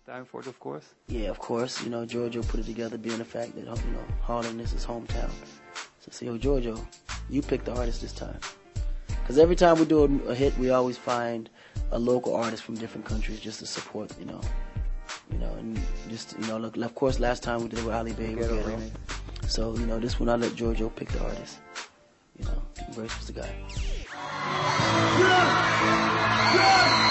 Danforth, of course. Yeah, of course. You know, Giorgio put it together, being the fact that, you know, Harlem is his hometown. So, see, yo, Giorgio, you pick the artist this time. Because every time we do a hit, we always find a local artist from different countries just to support, you know, and just, you know, look, of course, last time we did it with Ali Bay, with Ghetto. So, you know, this one I let Giorgio pick the artist. You know, Brace was the guy.